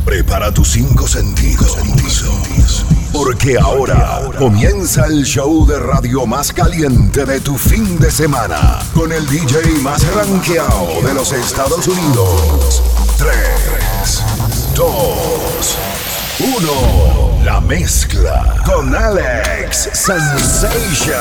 Prepara tus 5 sentidos. Porque ahora comienza el show de radio más caliente de tu fin de semana. Con el DJ más rankeado de los Estados Unidos. 3, 2, 1. La mezcla con Alex Sensation.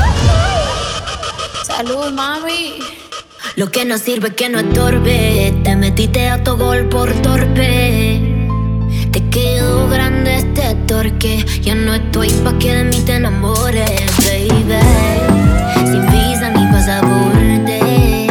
Salud, mami. Lo que no sirve que no estorbe. Te metiste a tu gol por torpe. Te quedó grande este torque. Ya no estoy pa' que de mí te enamores, baby. Sin visa ni pasaporte.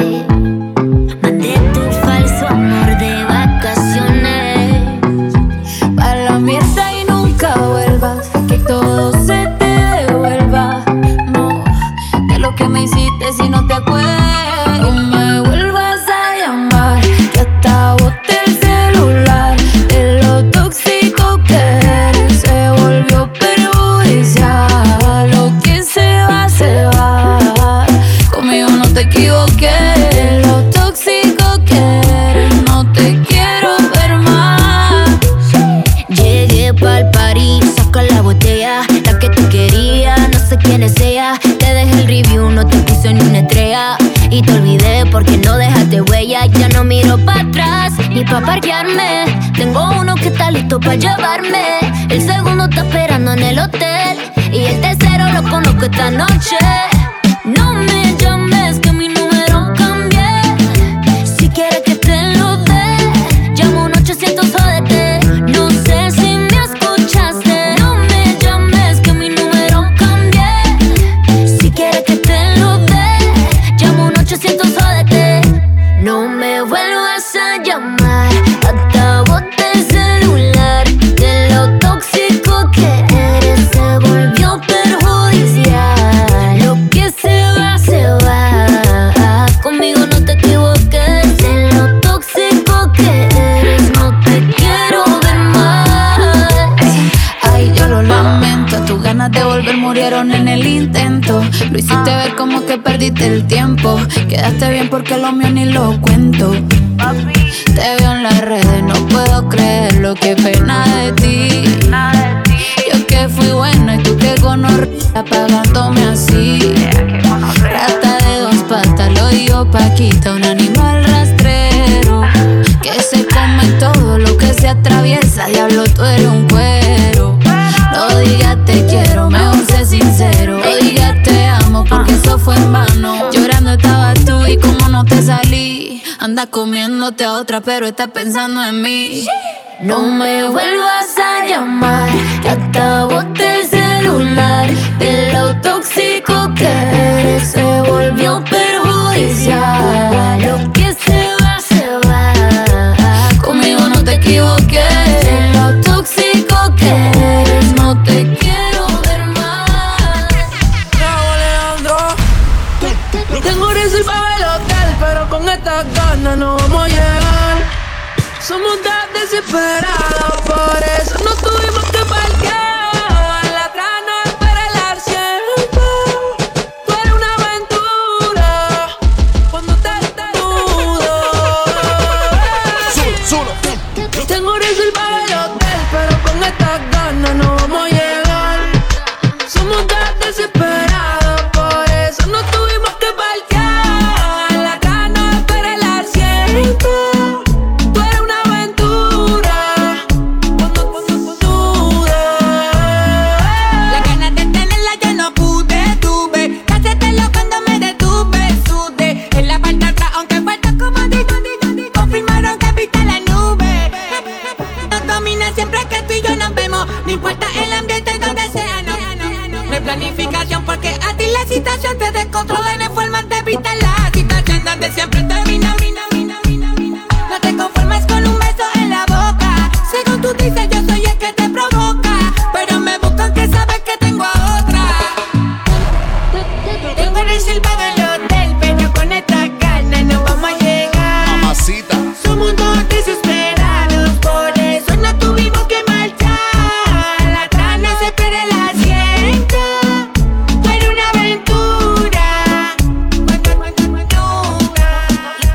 Mandé tu falso amor de vacaciones. Pa' la mierda y nunca vuelvas. Que todo se te devuelva. No, de lo que me hiciste si no te acuerdas. No me vuelvas a llamar. Que hasta boté el celular. De lo tóxico que eres se volvió perjudicial. Lo que se va. Conmigo no te equivoqué. Lo tóxico que eres, no te quiero ver más. Llegué pa'l party, saca la botella. La que tú querías, no sé quién es ella. Te dejé el review, no te puse ni una estrella. Y te olvidé porque no dejaste huella. Ya no miro para atrás, ni pa' parquearme. Tengo uno que está listo pa' llevarme. El segundo está esperando en el hotel. Y el tercero lo conozco esta noche. No me llames que mi número cambié. Si quieres que te lo dé, llamo un 800 jódete. No sé si me escuchaste. No me llames que mi número cambié. Si quieres que te lo dé, llamo un 800 jódete. No me vuelvas a llamar. Hasta boté el celular. De lo tóxico que eres se volvió perjudicial. Lo que se va. Conmigo no te equivoques. De lo tóxico que eres, no te quiero ver más. Ay, yo lo lamento. Tus ganas de volver murieron en el intento. Lo hiciste ver como que perdiste el tiempo. Quedaste bien porque lo mío ni lo cuento. Te veo en las redes, no puedo creerlo. Qué pena de ti. Yo que fui buena y tú que gonorrea pagándome así. Rata de 2 patas, lo digo Paquita, un animal rastrero que se come todo lo que se atraviesa. Diablo, tú eres un cuero. No digas te quiero, mejor sé sincero. No digas te amo porque eso fue en vano. Llorando estabas tú y como no te salí. Anda comiéndote a otra pero estás pensando en mí. No me vuelvas a llamar. Que hasta boté el celular. De lo tóxico que eres se volvió perjudicial. Lo que se va. Conmigo no te equivoques. De lo tóxico que eres, no te quiero ver más. Bravo, Alejandro. Tengo reservado el hotel, pero con estas ganas no vamos a llegar. Somos tan desesperados, por eso no tuvimos que parquear. La atrás no espera el asiento. Tú eres una aventura cuando te desnudo. Solo. Tengo reservado el hotel, pero con estas ganas no vamos a llegar. Somos tan desesperados, por eso no tuvimos que parquear. La atrás no espera el asiento. Tú eres una aventura cuando dudas. Las ganas de tenerla yo no pude, tuve que hacértelo cuando me detuve, sudé en la parte de atrás, aunque falta como digo, confirmaron que viste la nube. Nos domina siempre que tú y yo nos vemos, no importa el ambiente donde sea, no hay planificación porque a ti la situación te descontrola en forma de evitar la situación donde siempre termina. No te conformes con un beso en la boca, según tú dices yo soy el que te provoca, pero me buscan que sabes que tengo a otra. Tengo reservado el hotel, pero con esta ganas no vamos a llegar. Mamacita. Somos dos desesperados, por eso no tuvimos que marchar. La trana se espera el asiento. Fue una aventura.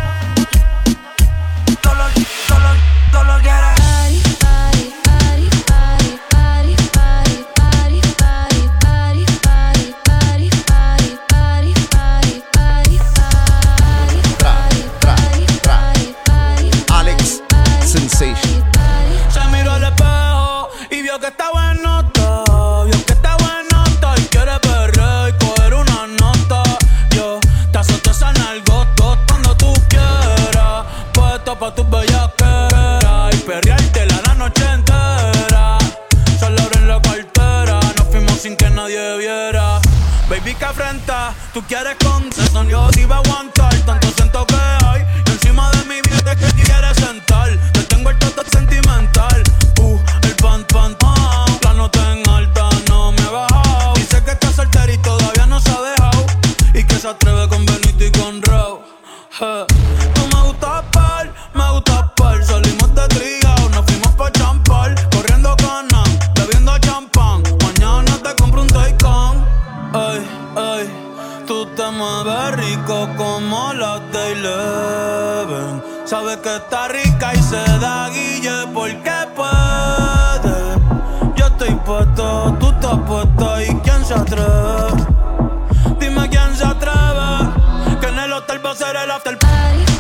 que está bueno todo, vio que está bueno todo y quiere perrear y coger una nota. Yo te azoto esa nalgota cuando tú quieras, puesto pa' tus bellaqueras y perreártela la noche entera. Solo abren la cartera, nos fuimos sin que nadie viera. Baby, que afrenta, tú quieres concesión, yo te iba a aguantar. Tanto siento que hay, y encima de mi vida que te quieres sentar. Te tengo el toto sentimental, el pan, la nota en alta no me ha bajado. Dice que está soltera y todavía no se ha dejado, y que se atreve con Benito y con Raúl. Tú me gustas par, salimos de trigao, nos fuimos pa' champar, corriendo canas, bebiendo champán. Mañana te compro un Taycan. Ay, ay, tú te mueves rico como las de Eleven. Sabes que está rica y se da guille porque puede. Yo estoy puesto, tú estás puesta y ¿quién se atreve? Dime quién se atreve, que en el hotel va a ser el after party.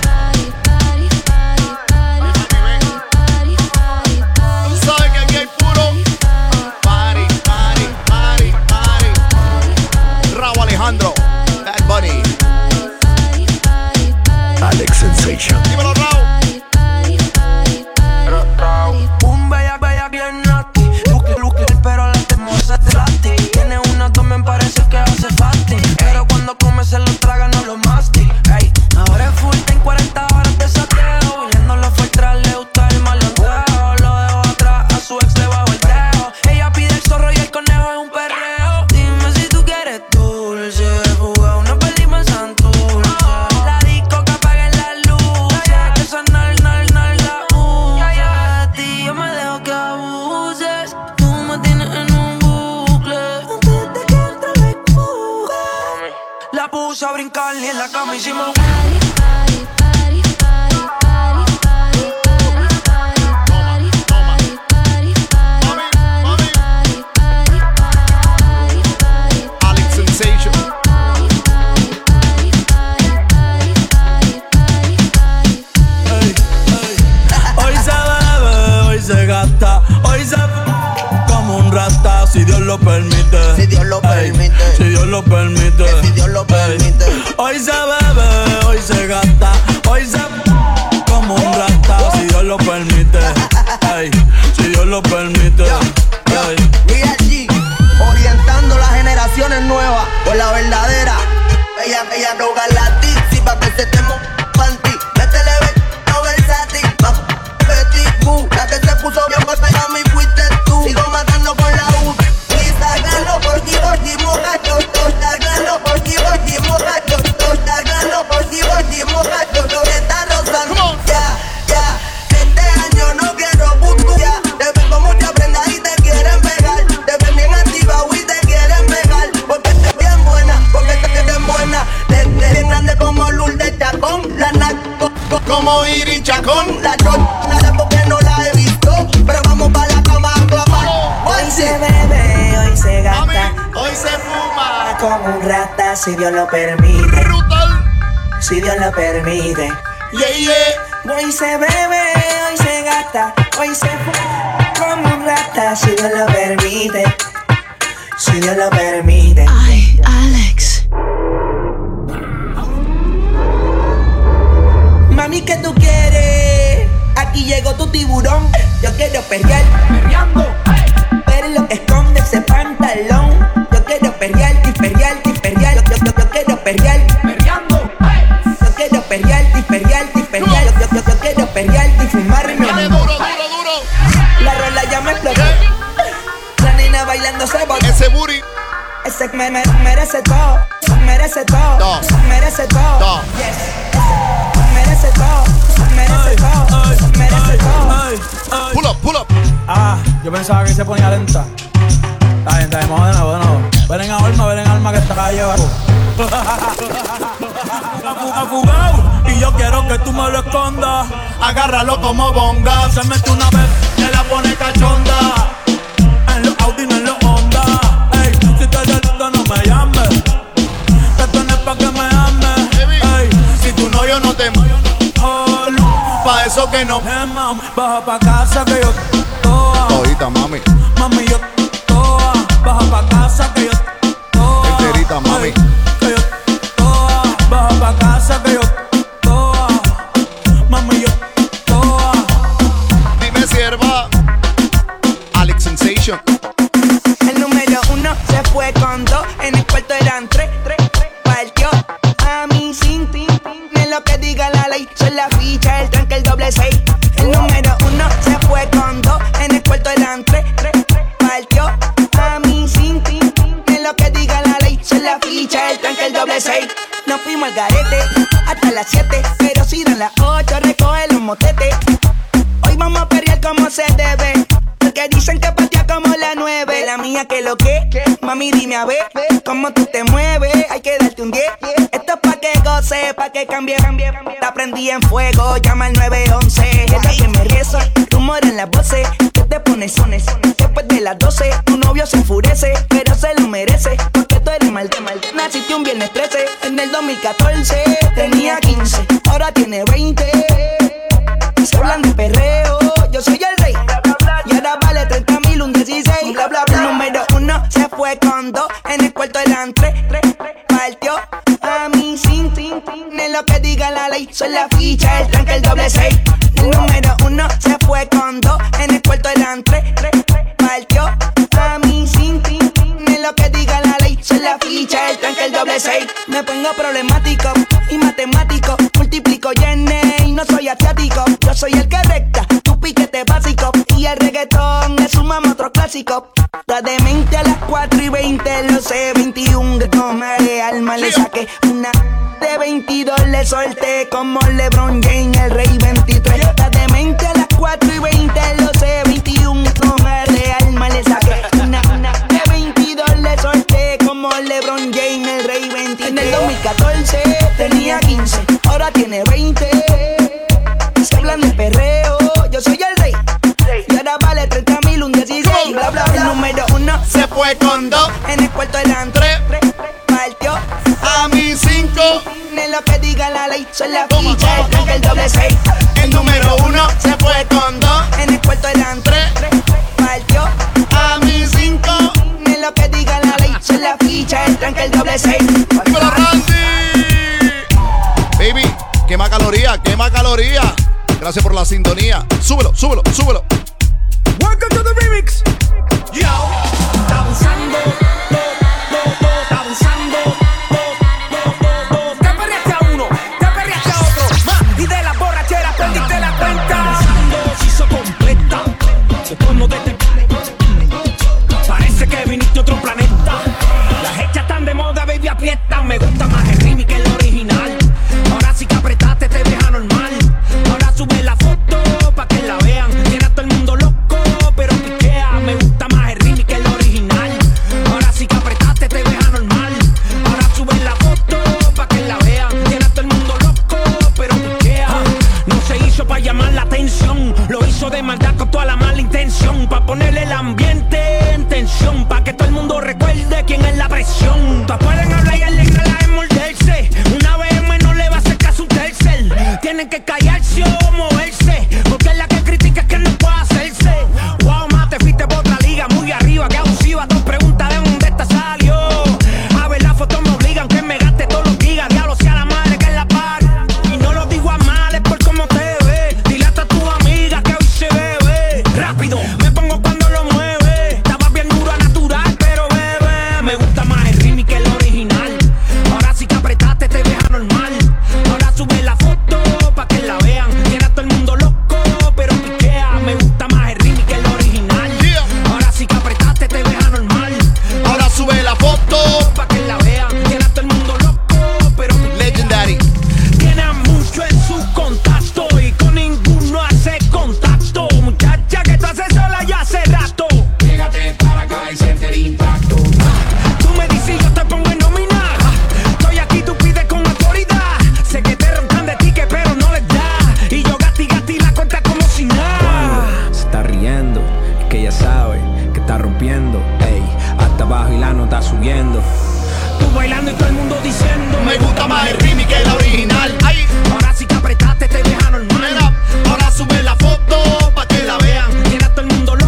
Sabes que aquí hay puro party. Raúl Alejandro, Bad Bunny, Alex Sensation. dímelo Raúl. Un bella bien nasty. Lucky, pero la hermosa es trasti. Tiene una toma, me parece que hace fasting. Pero cuando come se lo traga, no lo masti. Ey, ahora es full, en 40 horas de sateo. Huyéndolo fue atrás, le gusta el malanteo. Lo dejo atrás, a su ex le bajo el dedo. Ella pide el zorro y el conejo es un perreo. Dime si tú quieres dulce, jugar una película en Santurce. La disco que apaguen las luces, que esa nal la usa. Ti yo me dejo que abuses, tú me tienes en un bucle. Antes de que entre la empuje, la puse a brincar y en la cama hicimos Alex Sensation. Hoy se bebe, hoy se gasta, hoy se como un rata, si Dios lo permite. Si Dios lo permite. Si Dios lo permite. Si Dios lo permite. Hoy se bebe, hoy se gasta, hoy se como un rata, si Dios lo permite. Ey, si Dios lo permite. Ey. Real G, orientando las generaciones nuevas por la verdadera. Ella droga la Dixie pa' que se te panty. Métele no versátil, pa' petit boo. La que se puso bien pa' a mí fuiste tú. Sigo matando con la U y sacando por ti, mojacho. Sacando por ti, mojacho. Sacando por ti, mojacho. Lo que está rozando, ya. 20 años no quiero putuya. Te ven como te aprendas y te quieren pegar. Te ven bien activado y te quieren pegar. Porque estás bien buena, porque estás bien buena. Bien grande como Lourdes Chacón. La naco Como Irin Chacón. la chon, no sé por qué no la he visto. Pero vamos pa' la cama a clamar. Hoy se bebe, hoy se Mami, gasta, hoy se fuma. como un rata si Dios lo permite. Brutal. Si Dios lo permite. Yeah. Hoy se bebe, hoy se gasta, hoy se fuma como un rata si Dios lo permite. Si Dios lo permite. Ay, Alex. Mami, ¿qué tú quieres? Aquí llegó tu tiburón. Yo quiero perrear, pero lo que esconde ese pantalón. Yo quiero perrear. Yo quiero perrear. Yo quiero perrear. Yo quiero perrear y fumarme. Dale duro. La rola ya me explotó. La nena bailando se botó. Ese booty. Ese merece todo. Merece todo. No. Merece todo. No. Yes. Merece todo. Merece todo. Merece todo. Pull up. Yo pensaba que se ponía lenta. Está bien, vamos de nuevo. Ven en alma que esta calle va. Afugado, y yo quiero que tú me lo escondas. Agárralo como bonga. Se mete una vez, te la pone cachonda. En los Audi, no en los Honda. Ey, si te delito no me llames. Esto no es pa' que me ames. Ey, Si tú no, yo no te oh, pa' eso que no. baja pa' casa que yo toa. Todita, mami. Mami, yo toa. Baja pa' casa que yo toa. Enterita, mami. Ey, que yo toa. Baja pa' casa que yo toa. Mami, yo toa. Dime, sierva. Alex Sensation. El número 1 se fue con 2. En el cuarto eran 3. Partió a mí sin fin. De lo que diga la ley. Soy la ficha, el tranque, el doble 6. El número 1 se fue con 2. En el cuarto eran 3. Partió a mí sin fin. De lo que diga la ley. Soy la ficha, el tranque, el doble 6. Nos fuimos al garete hasta las 7. Pero si dan las 8, recoge los motetes. Hoy vamos a perrear como se debe. Porque dicen que patea como la 9. La mía que lo que, mami dime a ver cómo tú te mueves, hay que darte un 10. Esto es pa' que goce, pa' que cambie. Te prendí en fuego, llama al 911. Es la que me reza, rumor en las voces. Que te pones, después de las 12. Tu novio se enfurece, pero se lo merece. Porque tú eres mal. Naciste un viernes 13, en el 2014 tenía 15, ahora tiene 20. Se hablan de perreo, yo soy el rey. Y ahora vale 30,000, un 16. Bla, bla, bla. El número 1 se fue con 2. En el cuarto eran 3. Partió a mí sin fin. De lo que diga la ley. Soy la ficha, el tranque, el doble 6. El número 1 se fue con 2. En el cuarto eran 3. Partió a mí sin fin. De lo que diga la ley. Soy la ficha, el tranque, el doble 6. Me pongo problemático y matemático. Multiplico y no soy asiático. Yo soy el que recta, tu piquete básico. Y el reggaetón le sumamos otro clásico. Está demente a las 4:20, lo sé, 21 que toma de alma. Le saqué una de 22, le solté como LeBron James, el rey 23. Está demente a las 4:20, lo sé, 21 que toma de alma. Le saqué una de 22, le solté como LeBron James, el rey 23. En el 2014 tenía 15, ahora tiene 20. Se hablan de perreo, yo soy el rey. Y ahora vale 30,000, un 16. Bla, bla, bla. El número 1 Se fue con 2. en el cuarto eran 3. Partió A mí 5. de lo que diga la ley. Soy la ficha, el tranque, el doble 6. El número 1 se fue con 2. En el cuarto eran 3. Partió A mí 5. de lo que diga la ley. Soy la ficha, el tranque, el doble 6. Dímelo, Randy. Baby, quema caloría. Gracias por la sintonía. Súbelo. Welcome to the remix. Yo, está abusando. Está abusando. Te perreaste a uno, te perreaste a otro. Y de la borrachera perdiste la cuenta. Se hizo completa. Se como desde. Parece que viniste a otro planeta. Las hechas están de moda, baby, aprieta. Me gusta más el remix que el original. Ahora sí que apretaste, te deja normal. Ahora sube la foto pa' que la vean. Tiene a todo el mundo loco, pero piquea. Me gusta más el remix que el original. Ahora sí que apretaste, te deja normal. Ahora sube la foto pa' que la vean. Tiene a todo el mundo loco, pero piquea. No se hizo pa' llamar la atención. Lo hizo de maldad con toda la mala intención. Pa' ponerle el ambiente en tensión. Pa' que todo el mundo recuerde quién es la presión. Todas pueden hablar y alegrarla en morderse. Una BM no le va a hacer caso un tercer. Tienen que callarse o moverse. Porque es la que critica es que no puede hacerse. Wow, más te fuiste por otra liga. Muy arriba, que abusiva. Dos preguntas de dónde esta salió. A ver la foto me obligan que me gaste todos los gigas. Diablo sea la madre que es la par. Y no lo digo a mal, es por cómo te ves. Dile hasta a tu amiga que hoy se bebe. Rápido, me pongo cuando lo mueve. Estaba bien duro a natural, pero bebe. Me gusta más el remix que el original. Ahora sí que apretaste, te deja normal. Ahora sube la foto pa' que la vean. Tiene a todo el mundo loco, pero piquea. Me gusta más el remix que el original. Ahora sí que apretaste, te deja normal. Ahora sube la foto. Pa' que la vean. Tiene a todo el mundo loco, pero piquea. Legendary. Tiene a mucho en sus contactos y con ninguno hace contacto. Muchacha que tú haces sola ya hace rato. Llégate para acá y siente el impacto. Tú me dices y yo te pongo en nómina. Estoy aquí, tú pides con autoridad. Sé que te roncan de ti, que pero no les da. Y yo gati la cuenta como si nada. Se está riendo, es que ella sabe que está rompiendo. Ey, hasta abajo y la nota subiendo. Tú bailando y todo el mundo diciendo Me gusta más el remix que el original. Ay, ahora sí que apretaste, te deja normal. mira, ahora sube la foto pa' que la vean. Tiene a todo el mundo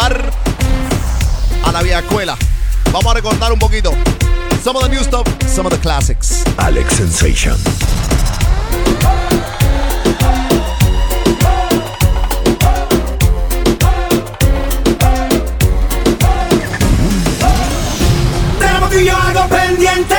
llevar a la vieja escuela. Vamos a recordar un poquito. Some of the new stuff, some of the classics. Alex Sensation. Tenemos tú y yo algo pendiente.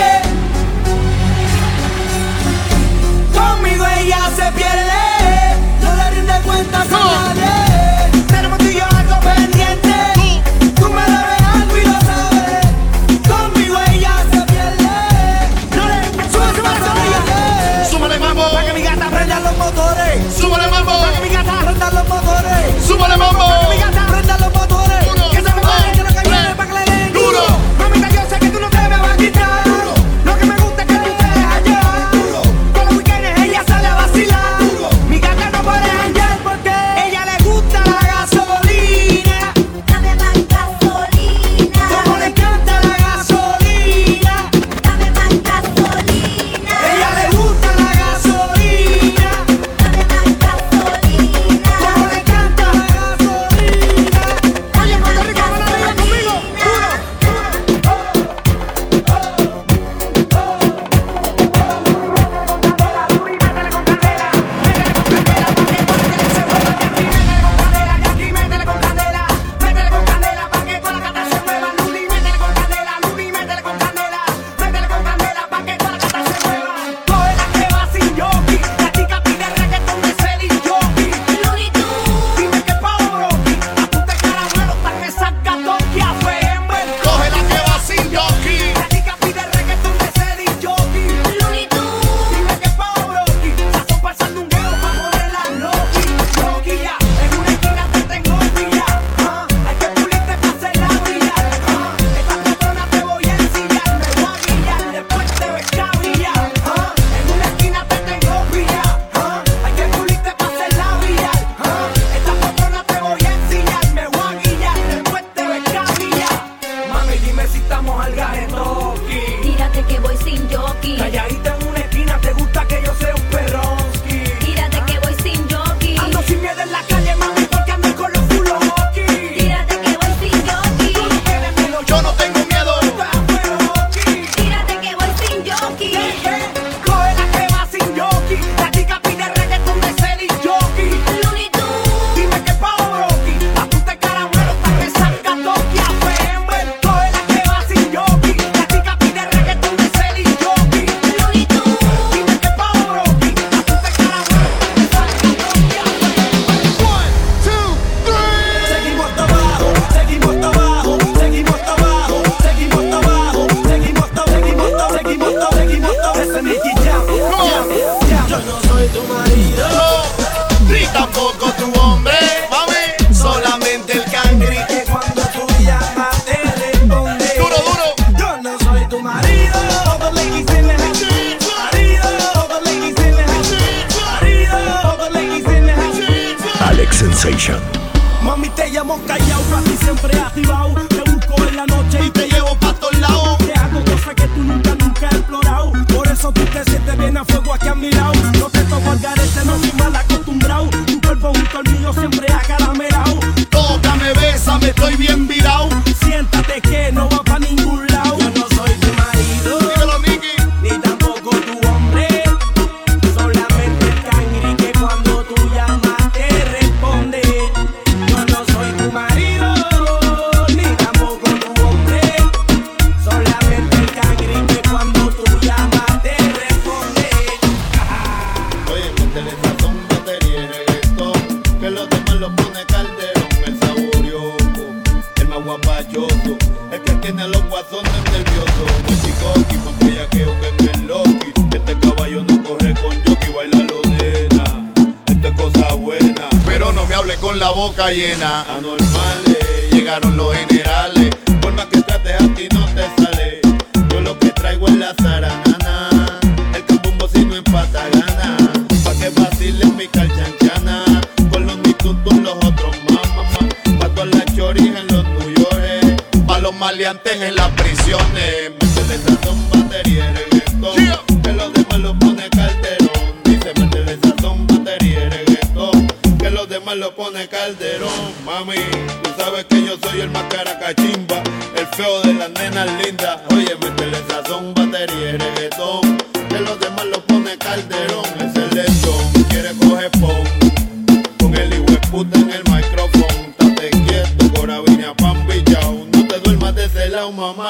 Conmigo ella se pierde, no le rinde cuentas a nadie. Tenemos tú y yo algo pendiente. Tú me debes algo y lo sabes. Conmigo ella se pierde, no le rinde cuentas a nadie. Súmale mambo, para que mi gata prenda los motores. súmale mambo, Para que mi gata prenda los motores. súmale mambo. Para que mi gata prenda los motores. Que se me pare que lo que viene para que le den duro. Mamita, yo sé que tú no te me vas a quitar. Lo que me gusta es que tú te dejas llevar. Con los weekends ella sale a vacilar. Mi gata no puede janguear porque ella le gusta la gasolina. Dame más gasolina. Como le encanta la gasolina. Dame más gasolina. Ella le gusta la gasolina. Dame más gasolina. Como le encanta la gasolina. Dame más gasolina. Métele con candela pa' que toda la gata se mueva. Luli, métele con candela, Luli, métele con candela. Métele con candela pa' que toda la gata se mueva. Coge la que va sin jockey. La chica pide reggaetón de Celine Jockey. Looney Tunes. Dime que pa' Orochi. Apunte caramelo pa' que salga Tokia Fember. Coge la que va sin jockey. La chica pide reggaetón de Celine Jockey. Looney Tunes. Dime que pa' Orochi. Sazón pa'l sandungueo pa' ponerla Loki. Loki ya, en una esquina te tengo pilla. Hay que pulirte pa' hacerla brillar. Esta patrona te voy a ensillar. Me voy a guillar, después te ves cabillar. En una esquina te tengo pilla. Hay que pulirte pa' hacerla brillar. Esta patrona te voy a ensillar. Me voy a guillar, después te ves cabillar. Mami, dime si estamos al garetoki. Tírate que voy sin jockey. Calladita en una esquina, te gusta que yo sea un perronski. Tírate que voy sin jockey. Ando sin miedo en la calle, mami, porque ando con los full hockey. Tírate que voy sin jockey. Tú no tienes miedo, Yo no tengo miedo. pero hockey. Tírate que voy sin jockey. Coge la que va sin jockey. La chica pide reggaetón de Celine Jockey. Looney Tunes. Dime que pa' Orochi. Apunte caramelo pa' que salga Tokia Fember. Coge la que va sin jockey. La chica pide reggaetón de Celine Jockey. Looney Tunes. Dime que pa' Orochi. Apunte caramelo pa' que salga Tokia Fember. 1, 2, 3. Seguimos hasta abajo, seguimos hasta abajo, seguimos hasta abajo, seguimos hasta abajo, seguimos hasta ese es Nicky Jam. Yo no soy tu marido, Ni tampoco tu hombre, mami. Solamente el cangri. que cuando tú llamas te responde. Duro, duro. Yo no soy tu marido, all the ladies in the house. Marido, all the ladies in the house. Marido, all the ladies in the house. Alex Sensation. Mami, te llamo callao, casi siempre activado. Te busco en la noche y Te llevo pa' todos lados. te hago cosas que tú nunca has explorado. Por eso tú te sientes bien a fuego aquí a mi lado. No te toco al garete, no soy mal acostumbrado. Tu cuerpo junto al mío siempre acaramelao. Tócame, bésame, estoy bien virado. Siéntate que no va pa' ningún lado. Yo no soy tu marido, Dímelo, Nicky. ni tampoco tu hombre. Solamente el cangri que cuando tú llamas te responde. Yo no soy tu marido, ni tampoco tu hombre. Solamente el cangri que cuando tú llamas te responde. Oye, métele sazón, batería y reggaetón. Que los demás lo pone Calderón. El saborioso, el más guapachoso. El que tiene los guasones nerviosos. Muy chicoqui, más bellaqueo que en el Loki. Este caballo no corre con jockey, baila lo nena. Esto es cosa buena. Pero no me hable con la boca llena. Anormales, llegaron los generales. Por más que trates a ti no te sale. Yo lo que traigo es la zaranana. El cambumbo si no empata gana. Pa' que vacilen mi calchanchana. Con los nitutos los otros mamá. Pa' todas las choris en los New York. Pa' los maleantes en las prisiones. Métele sazón, batería y reggaetón. Que los demás lo pone Calderón. Dice métele sazón, batería y reggaetón. Que los demás lo pone Calderón. Mami, tú sabes que yo soy el más caracachimba, el feo de las nenas lindas. Oye, métele sazón, batería y reggaetón, que los demás lo pone Calderón. Es el lechón, quiere coger con el hijo de puta en el micrófono. Estate quieto, corabina, pan billao, no te duermas de ese lado, mamá.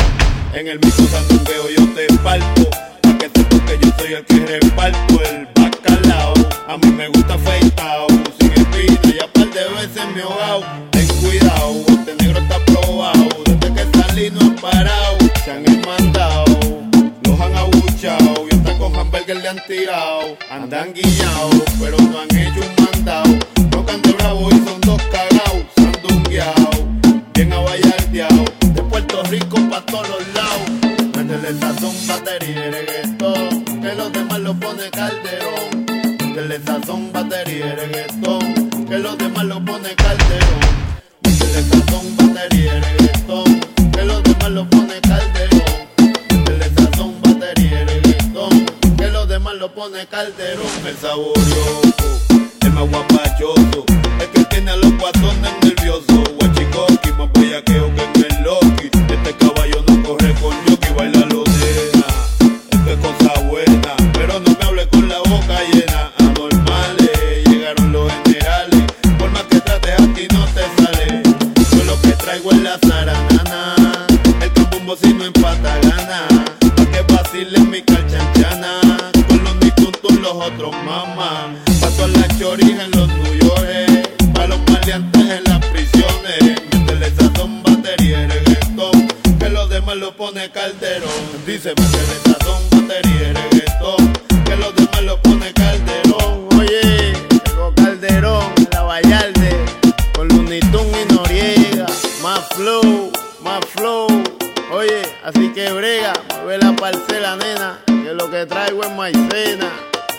En el mismo sandungueo yo te parto, pa' que sepas que yo soy el que reparto el bacalao. A mí me gusta afeitao, sin espina y a par de veces me he ahogado. Ten cuidado, este negro está probado, desde que salí no han parado. Se han mandado, los han abuchado y hasta con hamburger le han tirado. Andan guillados, pero no han hecho un mandado. No cante bravo y son dos cagados, sandungueados, bien abayardeados, de Puerto Rico pa' todos los lados. Métele sazón, batería y reggaetón, que los demás lo pone Calderón. Métele sazón, batería y reggaetón, que los demás lo pone Calderón. Métele sazón, batería y reggaetón, que los demás lo pone Calderón. Métele sazón, batería y reggaetón, que los demás lo pone Calderón. El saborioso, el más guapachoso, el que tiene a los guatones nerviosos. Guachicoqui, más bellaqueo que en el Loki. Este caballo no corre con yoki, baila lo deja. Esto es cosa buena, pero no me hable con la boca llena. Anormales, llegaron los generales, por más que trates a ti no te sale. Yo lo que traigo es la zaranana, el cambumbo si no empata gana. Pa' que vacilen mi calchanchana, con los nituntos los otros mamá. Paso a las choris en los New York, pa' los maleantes en las prisiones. Métele sazón, batería y reggaetón, que los demás lo pone Calderón. Dice métele sazón, batería y reggaetón, que los demás lo pone Calderón. Oye, llegó Calderón, la Vallarde, con Looney Tunes y Noriega. Más flow, más flow. Oye, así que brega, mueve la parcela, nena, que lo que traigo es maicena.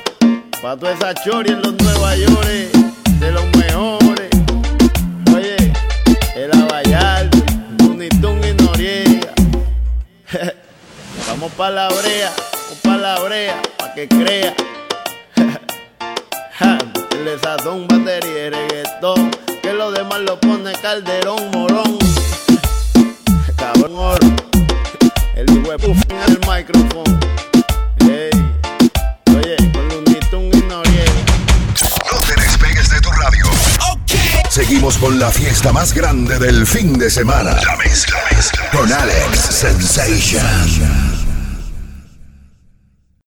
Pa' toda esa chori en los Nueva York, de los mejores. Oye, el Abayalde, Looney Tunes y Noriega. Vamos pa' la brea, pa' que crea. El sazón, batería y reggaetón, que los demás lo pone Calderón, morón. Cabrón oro, el hijo de puff en el micrófono. Hey. Oye, con Looney Tunes y Noriega. No te despegues de tu radio. Okay. Seguimos con la fiesta más grande del fin de semana. La mezcla. Con Alex Sensation.